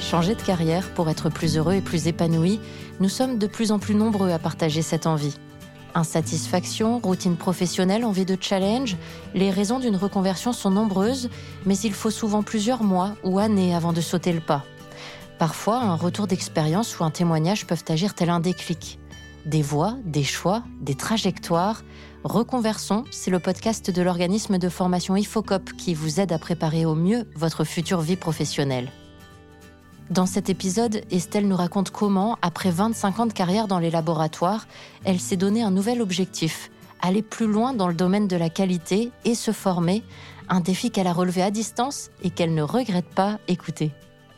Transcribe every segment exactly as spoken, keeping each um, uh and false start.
Changer de carrière pour être plus heureux et plus épanoui, nous sommes de plus en plus nombreux à partager cette envie. Insatisfaction, routine professionnelle, envie de challenge, les raisons d'une reconversion sont nombreuses, mais il faut souvent plusieurs mois ou années avant de sauter le pas. Parfois, un retour d'expérience ou un témoignage peuvent agir tel un déclic. Des voies, des choix, des trajectoires. Reconversion, c'est le podcast de l'organisme de formation IFOCOP qui vous aide à préparer au mieux votre future vie professionnelle. Dans cet épisode, Estelle nous raconte comment, après vingt-cinq ans de carrière dans les laboratoires, elle s'est donné un nouvel objectif, aller plus loin dans le domaine de la qualité et se former, un défi qu'elle a relevé à distance et qu'elle ne regrette pas. Écoutez.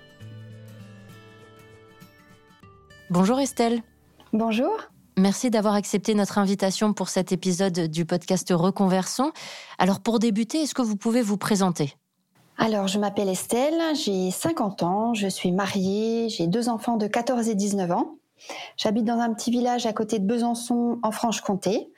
Bonjour Estelle. Bonjour. Merci d'avoir accepté notre invitation pour cet épisode du podcast Reconversion. Alors pour débuter, est-ce que vous pouvez vous présenter ? Alors, je m'appelle Estelle, j'ai cinquante ans, je suis mariée, j'ai deux enfants de quatorze et dix-neuf ans. J'habite dans un petit village à côté de Besançon, en Franche-Comté,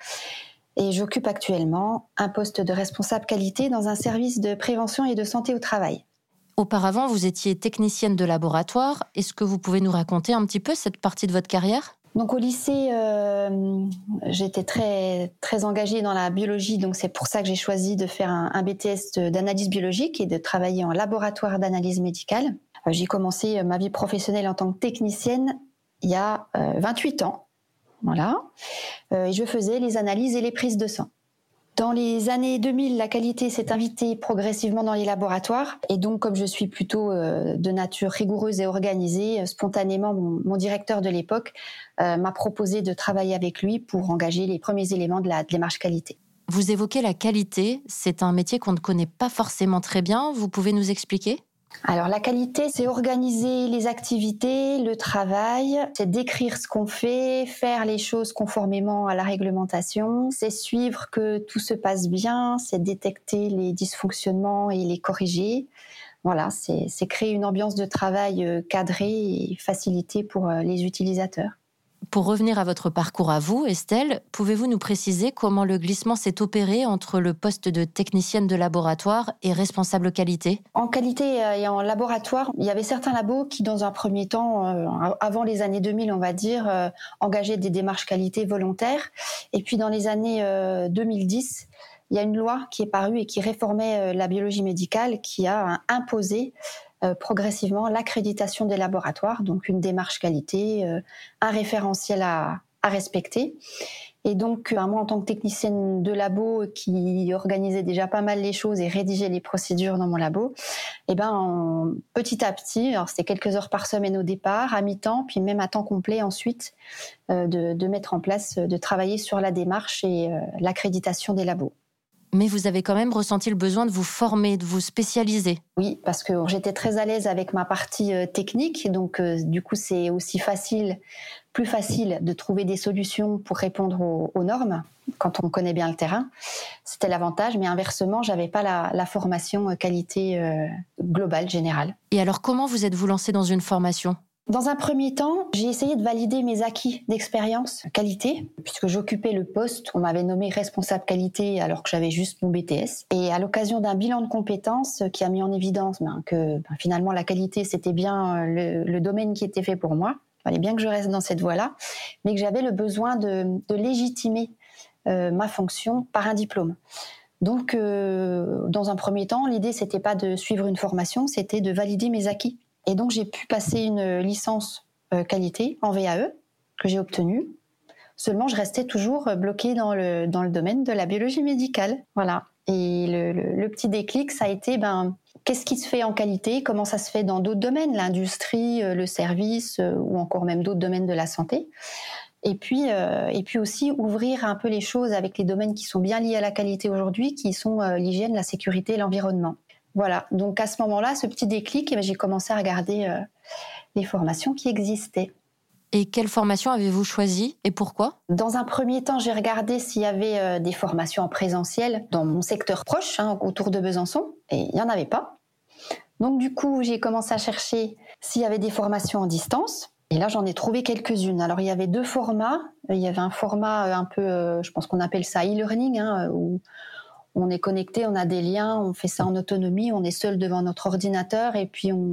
et j'occupe actuellement un poste de responsable qualité dans un service de prévention et de santé au travail. Auparavant, vous étiez technicienne de laboratoire. Est-ce que vous pouvez nous raconter un petit peu cette partie de votre carrière ? Donc au lycée, euh, j'étais très très engagée dans la biologie, donc c'est pour ça que j'ai choisi de faire un, un B T S d'analyse biologique et de travailler en laboratoire d'analyse médicale. Euh, j'ai commencé ma vie professionnelle en tant que technicienne il y a euh, vingt-huit ans, voilà. Euh, et je faisais les analyses et les prises de sang. Dans les années deux mille, la qualité s'est invitée progressivement dans les laboratoires. Et donc, comme je suis plutôt euh, de nature rigoureuse et organisée, euh, spontanément, mon, mon directeur de l'époque euh, m'a proposé de travailler avec lui pour engager les premiers éléments de la démarche qualité. Vous évoquez la qualité. C'est un métier qu'on ne connaît pas forcément très bien. Vous pouvez nous expliquer ? Alors la qualité, c'est organiser les activités, le travail, c'est décrire ce qu'on fait, faire les choses conformément à la réglementation, c'est suivre que tout se passe bien, c'est détecter les dysfonctionnements et les corriger. Voilà, c'est, c'est créer une ambiance de travail cadrée et facilitée pour les utilisateurs. Pour revenir à votre parcours à vous, Estelle, pouvez-vous nous préciser comment le glissement s'est opéré entre le poste de technicienne de laboratoire et responsable qualité ? En qualité et en laboratoire, il y avait certains labos qui, dans un premier temps, euh, avant les années deux mille, on va dire, euh, engageaient des démarches qualité volontaires. Et puis dans les années euh, deux mille dix, il y a une loi qui est parue et qui réformait euh, la biologie médicale, qui a imposé Euh, progressivement l'accréditation des laboratoires, donc une démarche qualité, euh, un référentiel à, à respecter. Et donc, euh, moi, en tant que technicienne de labo qui organisait déjà pas mal les choses et rédigeait les procédures dans mon labo, eh ben, en, petit à petit, alors c'était quelques heures par semaine au départ, à mi-temps, puis même à temps complet ensuite, euh, de, de mettre en place, de travailler sur la démarche et euh, l'accréditation des labos. Mais vous avez quand même ressenti le besoin de vous former, de vous spécialiser. Oui, parce que j'étais très à l'aise avec ma partie euh, technique, donc euh, du coup c'est aussi facile, plus facile de trouver des solutions pour répondre aux, aux normes quand on connaît bien le terrain. C'était l'avantage, mais inversement, j'avais pas la, la formation qualité euh, globale, générale. Et alors comment vous êtes-vous lancée dans une formation ? Dans un premier temps, j'ai essayé de valider mes acquis d'expérience qualité, puisque j'occupais le poste, on m'avait nommé responsable qualité alors que j'avais juste mon B T S. Et à l'occasion d'un bilan de compétences qui a mis en évidence ben, que ben, finalement la qualité c'était bien le, le domaine qui était fait pour moi, il fallait bien que je reste dans cette voie-là, mais que j'avais le besoin de, de légitimer euh, ma fonction par un diplôme. Donc, euh, dans un premier temps, l'idée c'était pas de suivre une formation, c'était de valider mes acquis. Et donc, j'ai pu passer une licence euh, qualité en V A E que j'ai obtenue. Seulement, je restais toujours bloquée dans le, dans le domaine de la biologie médicale. Voilà. Et le, le, le petit déclic, ça a été, ben, qu'est-ce qui se fait en qualité ? Comment ça se fait dans d'autres domaines ? L'industrie, le service euh, ou encore même d'autres domaines de la santé. Et puis, euh, et puis aussi ouvrir un peu les choses avec les domaines qui sont bien liés à la qualité aujourd'hui, qui sont euh, l'hygiène, la sécurité et l'environnement. Voilà, donc à ce moment-là, ce petit déclic, eh bien, j'ai commencé à regarder euh, les formations qui existaient. Et quelle formation avez-vous choisi et pourquoi ? Dans un premier temps, j'ai regardé s'il y avait euh, des formations en présentiel dans mon secteur proche, hein, autour de Besançon, et il n'y en avait pas. Donc du coup, j'ai commencé à chercher s'il y avait des formations en distance. Et là, j'en ai trouvé quelques-unes. Alors, il y avait deux formats. Il y avait un format un peu, euh, je pense qu'on appelle ça e-learning, hein, où on est connecté, on a des liens, on fait ça en autonomie, on est seul devant notre ordinateur et puis on,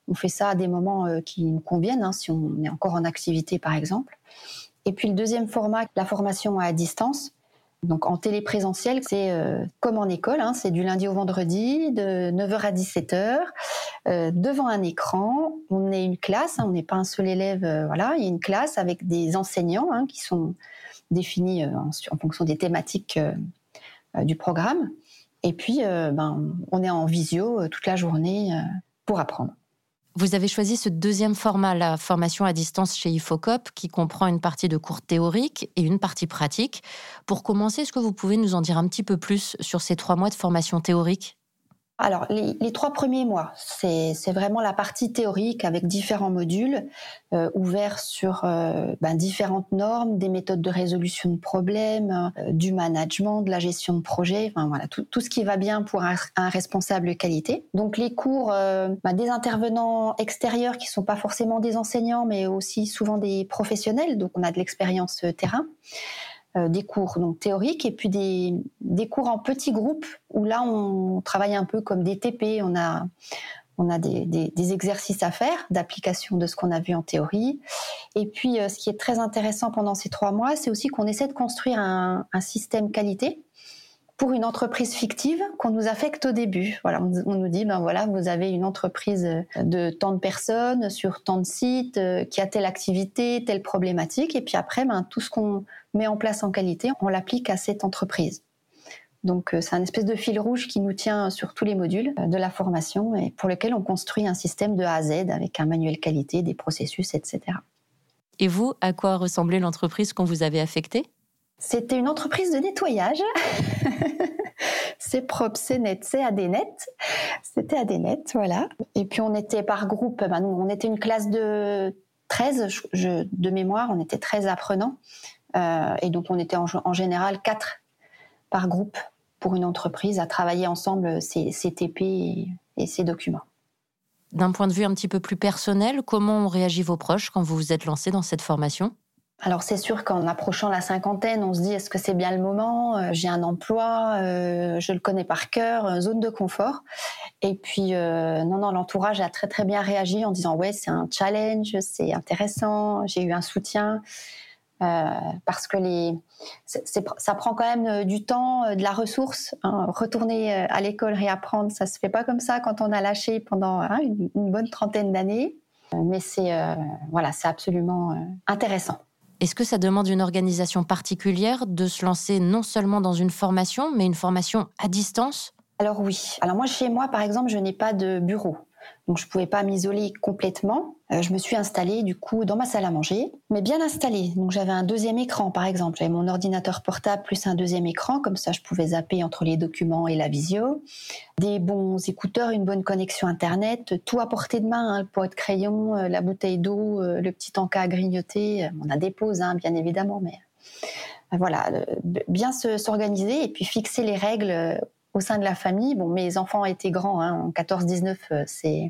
On fait ça à des moments euh, qui nous conviennent, hein, si on est encore en activité par exemple. Et puis le deuxième format, la formation à distance. Donc en téléprésentiel, c'est euh, comme en école, hein, c'est du lundi au vendredi, de neuf heures à dix-sept heures, euh, devant un écran. On est une classe, hein, on n'est pas un seul élève, euh, voilà, il y a une classe avec des enseignants hein, qui sont définis euh, en, en fonction des thématiques euh, euh, du programme. Et puis, euh, ben, on est en visio euh, toute la journée euh, pour apprendre. Vous avez choisi ce deuxième format, la formation à distance chez IFOCOP, qui comprend une partie de cours théoriques et une partie pratique. Pour commencer, est-ce que vous pouvez nous en dire un petit peu plus sur ces trois mois de formation théorique ? Alors, les, les trois premiers mois, c'est, c'est vraiment la partie théorique avec différents modules euh, ouverts sur euh, ben, différentes normes, des méthodes de résolution de problèmes, euh, du management, de la gestion de projet, enfin voilà, tout, tout ce qui va bien pour un, un responsable qualité. Donc, les cours euh, ben, des intervenants extérieurs qui sont pas forcément des enseignants, mais aussi souvent des professionnels, donc on a de l'expérience euh, terrain. Euh, des cours donc théoriques et puis des, des cours en petits groupes où là on travaille un peu comme des T P, on a, on a des, des, des exercices à faire d'application de ce qu'on a vu en théorie. Et puis euh, ce qui est très intéressant pendant ces trois mois, c'est aussi qu'on essaie de construire un, un système qualité pour une entreprise fictive qu'on nous affecte au début. Voilà, on, on nous dit, ben voilà, vous avez une entreprise de tant de personnes sur tant de sites, euh, qui a telle activité, telle problématique, et puis après, ben tout ce qu'on met en place en qualité, on l'applique à cette entreprise. Donc, euh, c'est un espèce de fil rouge qui nous tient sur tous les modules de la formation et pour lequel on construit un système de A à Z avec un manuel qualité, des processus, et cetera. Et vous, à quoi ressemblait l'entreprise qu'on vous avait affectée ? C'était une entreprise de nettoyage. C'est propre, c'est net, c'est A D net. C'était A D net, voilà. Et puis on était par groupe, ben nous, on était une classe de treize, je, je, de mémoire, on était treize apprenants. Euh, et donc on était en, en général quatre par groupe pour une entreprise à travailler ensemble ces, ces T P et, et ces documents. D'un point de vue un petit peu plus personnel, comment ont réagi vos proches quand vous vous êtes lancé dans cette formation ? Alors c'est sûr qu'en approchant la cinquantaine, on se dit est-ce que c'est bien le moment ? euh, J'ai un emploi, euh, je le connais par cœur, euh, zone de confort. Et puis euh, non non, l'entourage a très très bien réagi en disant ouais c'est un challenge, c'est intéressant. J'ai eu un soutien euh, parce que les c'est, c'est, ça prend quand même du temps, de la ressource. Hein. Retourner à l'école, réapprendre, ça se fait pas comme ça quand on a lâché pendant hein, une, une bonne trentaine d'années. Mais c'est euh, voilà, c'est absolument euh, intéressant. Est-ce que ça demande une organisation particulière de se lancer non seulement dans une formation, mais une formation à distance ? Alors oui. Alors moi, chez moi, par exemple, je n'ai pas de bureau. Donc je ne pouvais pas m'isoler complètement. Euh, je me suis installée du coup dans ma salle à manger, mais bien installée. Donc j'avais un deuxième écran par exemple. J'avais mon ordinateur portable plus un deuxième écran, comme ça je pouvais zapper entre les documents et la visio. Des bons écouteurs, une bonne connexion internet, tout à portée de main, hein, le pot de crayon, euh, la bouteille d'eau, euh, le petit encas à grignoter. On a des pauses hein, bien évidemment, mais euh, voilà, euh, bien se, s'organiser et puis fixer les règles euh, au sein de la famille. Bon, mes enfants étaient grands, hein, en quatorze dix-neuf, euh, c'est...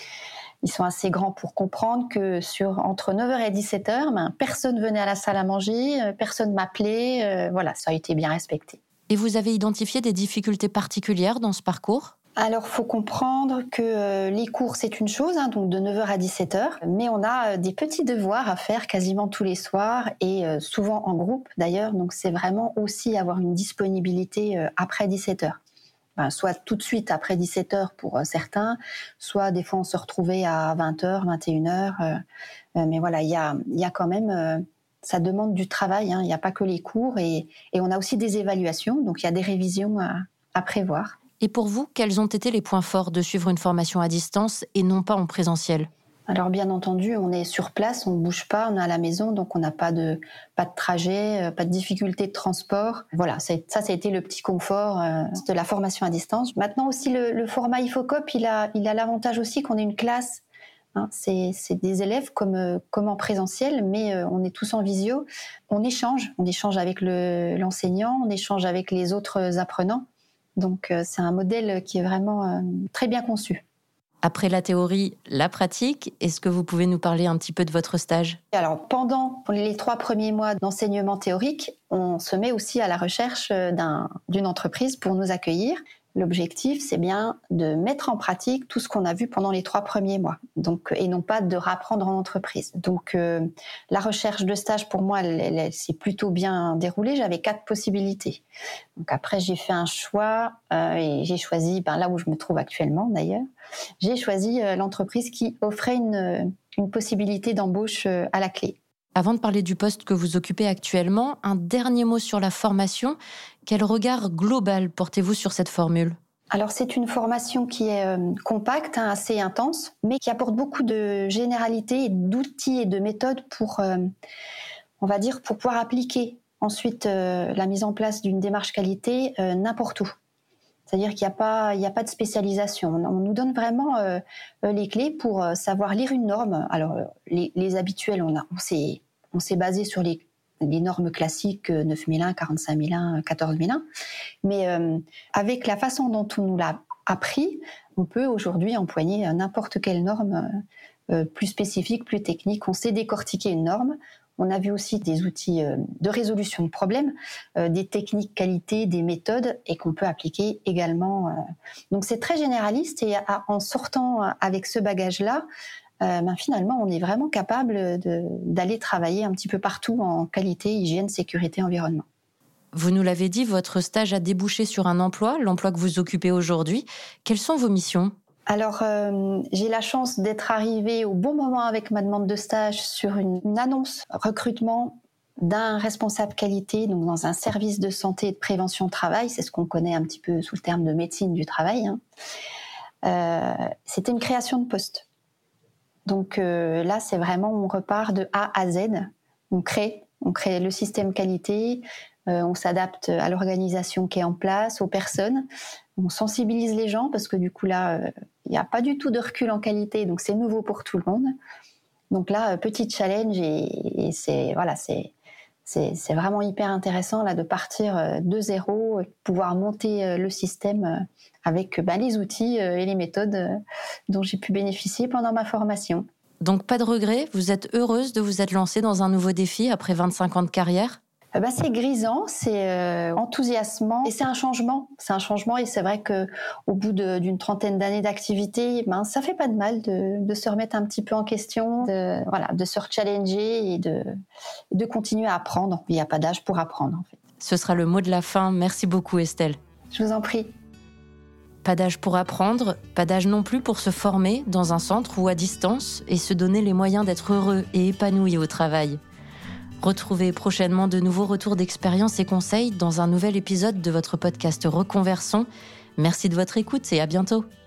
ils sont assez grands pour comprendre que sur, entre neuf heures et dix-sept heures, ben, personne venait à la salle à manger, euh, personne m'appelait, euh, voilà, ça a été bien respecté. Et vous avez identifié des difficultés particulières dans ce parcours ? Alors, il faut comprendre que euh, les cours, c'est une chose, hein, donc de neuf heures à dix-sept heures, mais on a euh, des petits devoirs à faire quasiment tous les soirs et euh, souvent en groupe d'ailleurs, donc c'est vraiment aussi avoir une disponibilité euh, après dix-sept heures. Ben, soit tout de suite après dix-sept heures pour euh, certains, soit des fois on se retrouvait à vingt heures, vingt et une heures. Euh, euh, mais voilà, il y a, y a quand même, euh, ça demande du travail, hein, il n'y a pas que les cours et, et on a aussi des évaluations, donc il y a des révisions à, à prévoir. Et pour vous, quels ont été les points forts de suivre une formation à distance et non pas en présentiel ? Alors bien entendu, on est sur place, on ne bouge pas, on est à la maison, donc on n'a pas de, pas de trajet, pas de difficulté de transport. Voilà, ça, ça, ça a été le petit confort euh, de la formation à distance. Maintenant aussi, le, le format IFOCOP, il a, il a l'avantage aussi qu'on est une classe. Hein, c'est, c'est des élèves comme, comme en présentiel, mais euh, on est tous en visio. On échange, on échange avec le, l'enseignant, on échange avec les autres apprenants. Donc euh, c'est un modèle qui est vraiment euh, très bien conçu. Après la théorie, la pratique, est-ce que vous pouvez nous parler un petit peu de votre stage ? Alors, pendant les trois premiers mois d'enseignement théorique, on se met aussi à la recherche d'un, d'une entreprise pour nous accueillir. L'objectif, c'est bien de mettre en pratique tout ce qu'on a vu pendant les trois premiers mois, donc, et non pas de rapprendre en entreprise. Donc, euh, la recherche de stage, pour moi, elle, elle, elle s'est plutôt bien déroulée. J'avais quatre possibilités. Donc après, j'ai fait un choix euh, et j'ai choisi, ben, là où je me trouve actuellement d'ailleurs, j'ai choisi euh, l'entreprise qui offrait une, une possibilité d'embauche euh, à la clé. Avant de parler du poste que vous occupez actuellement, un dernier mot sur la formation. Quel regard global portez-vous sur cette formule ? Alors c'est une formation qui est euh, compacte, hein, assez intense, mais qui apporte beaucoup de généralités, d'outils et de méthodes pour, euh, on va dire, pour pouvoir appliquer ensuite euh, la mise en place d'une démarche qualité euh, n'importe où. C'est-à-dire qu'il n'y a pas, il n'y a pas de spécialisation. On nous donne vraiment euh, les clés pour savoir lire une norme. Alors les, les habituels, on a, on s'est On s'est basé sur les, les normes classiques neuf mille un, quarante-cinq mille un, quatorze mille un. Mais euh, avec la façon dont on nous l'a appris, on peut aujourd'hui empoigner n'importe quelle norme euh, plus spécifique, plus technique. On sait décortiquer une norme. On a vu aussi des outils euh, de résolution de problèmes, euh, des techniques qualité, des méthodes, et qu'on peut appliquer également. Euh. Donc c'est très généraliste, et à, en sortant avec ce bagage-là, Euh, ben finalement, on est vraiment capable de, d'aller travailler un petit peu partout en qualité, hygiène, sécurité, environnement. Vous nous l'avez dit, votre stage a débouché sur un emploi, l'emploi que vous occupez aujourd'hui. Quelles sont vos missions ? Alors, euh, j'ai la chance d'être arrivée au bon moment avec ma demande de stage sur une, une annonce recrutement d'un responsable qualité, donc dans un service de santé et de prévention au travail. C'est ce qu'on connaît un petit peu sous le terme de médecine du travail. Hein. Euh, c'était une création de poste. Donc euh, là, c'est vraiment, on repart de A à Z. On crée, on crée le système qualité, euh, on s'adapte à l'organisation qui est en place, aux personnes. On sensibilise les gens parce que du coup là, il euh, n'y a pas du tout de recul en qualité, donc c'est nouveau pour tout le monde. Donc là, euh, petit challenge et, et c'est voilà, c'est c'est c'est vraiment hyper intéressant là de partir euh, de zéro, et pouvoir monter euh, le système euh, avec bah, les outils euh, et les méthodes euh, dont j'ai pu bénéficier pendant ma formation. Donc pas de regret, vous êtes heureuse de vous être lancée dans un nouveau défi après vingt-cinq ans de carrière ? Euh, bah, c'est grisant, c'est euh, enthousiasmant et c'est un changement. C'est un changement et c'est vrai qu'au bout de, d'une trentaine d'années d'activité, ben, ça fait pas de mal de, de se remettre un petit peu en question, de, voilà, de se rechallenger et de, de continuer à apprendre. Il n'y a pas d'âge pour apprendre en fait. Ce sera le mot de la fin. Merci beaucoup Estelle. Je vous en prie. Pas d'âge pour apprendre, pas d'âge non plus pour se former dans un centre ou à distance et se donner les moyens d'être heureux et épanoui au travail. Retrouvez prochainement de nouveaux retours d'expérience et conseils dans un nouvel épisode de votre podcast Reconversion. Merci de votre écoute et à bientôt.